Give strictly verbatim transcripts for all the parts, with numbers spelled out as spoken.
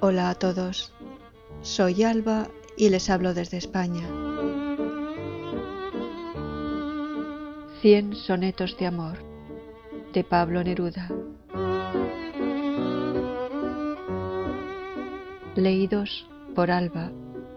Hola a todos, soy Alba y les hablo desde España. Cien sonetos de amor, de Pablo Neruda. Leídos por Alba.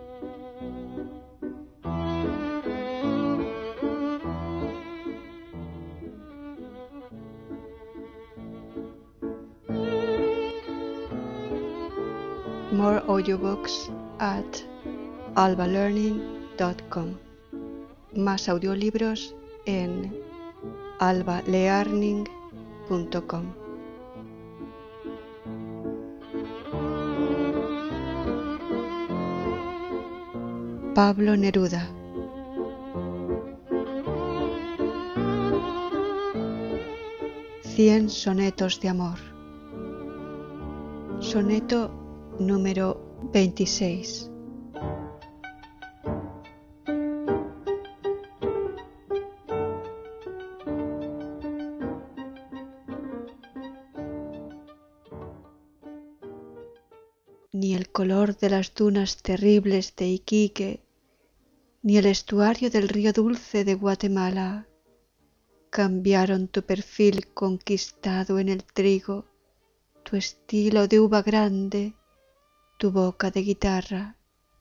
More audiobooks at alba learning dot com. Más audiolibros en alba learning punto com. Pablo Neruda. Cien sonetos de amor. Soneto número veintiséis. Ni el color de las dunas terribles de Iquique, ni el estuario del río dulce de Guatemala cambiaron tu perfil conquistado en el trigo, tu estilo de uva grande, tu boca de guitarra.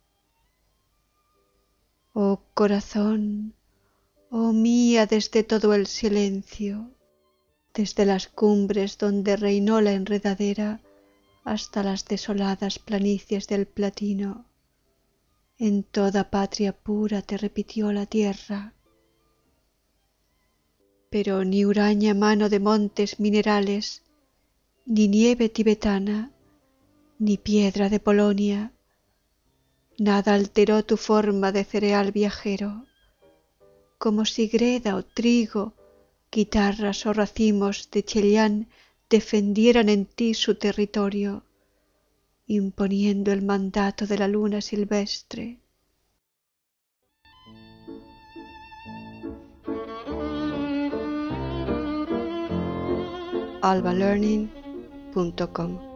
Oh corazón, oh mía desde todo el silencio, desde las cumbres donde reinó la enredadera hasta las desoladas planicies del platino, en toda patria pura te repitió la tierra. Pero ni huraña mano de montes minerales, ni nieve tibetana, ni piedra de Polonia, nada alteró tu forma de cereal viajero, como si greda o trigo, guitarras o racimos de Chellán defendieran en ti su territorio, imponiendo el mandato de la luna silvestre. alba learning punto com